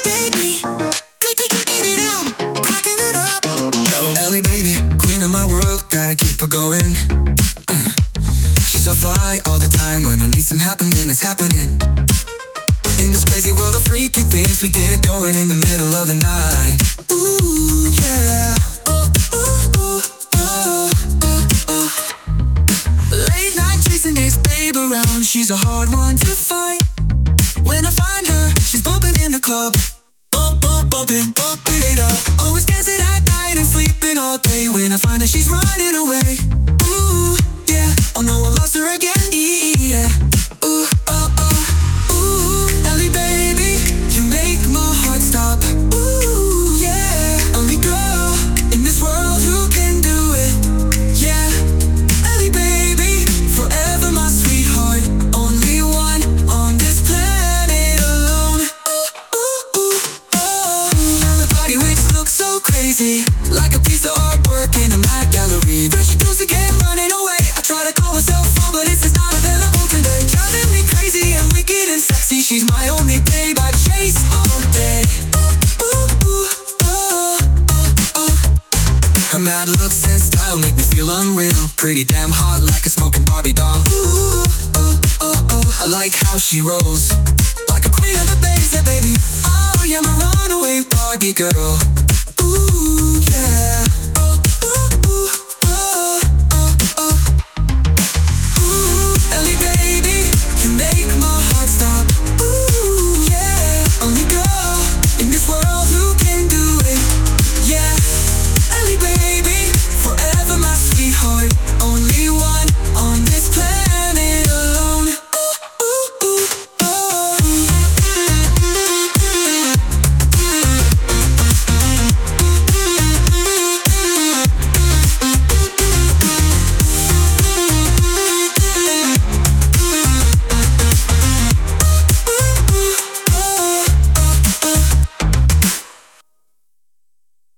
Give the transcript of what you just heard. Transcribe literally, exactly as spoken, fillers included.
baby. Cracking it up. Yo, Ellie baby, queen of my world, gotta keep her going. Mm. She's so fly all the time. When I need some happening, it's happening. In this crazy world of freaky things, we get it going in the middle of the night. Ooh, yeah. Oh, ooh, ooh, oh, oh, oh. Late night chasing this babe around. She's a hard one to find. When I find her, she's bumping in the club. Bump, bump, bumping, bumping it up. Always dancing at night and sleeping all day. When I find her, she's running away. Ooh, yeah. Oh no, I lost her again. Yeah. Ooh, oh, oh. Ooh, Ellie baby, you make my heart stop. Ooh, yeah. Only girl in this world who can do it. Yeah. Ellie baby, forever my sweetheart. Only one on this planet alone. Ooh, ooh, ooh, oh. The body which looks so crazy, like a piece of artwork in a mad gallery. There she goes again, running away. I try to call myself phone, but it's just not available today. Driving me crazy and wicked and sexy. She's my only babe I chase all day. Ooh, ooh, ooh, oh, oh, oh. Her mad looks and style make me feel unreal. Pretty damn hot like a smoking Barbie doll. Ooh, oh, oh, oh. I like how she rolls like a queen of the bass, yeah, baby. Oh, yeah, my runaway Barbie girl.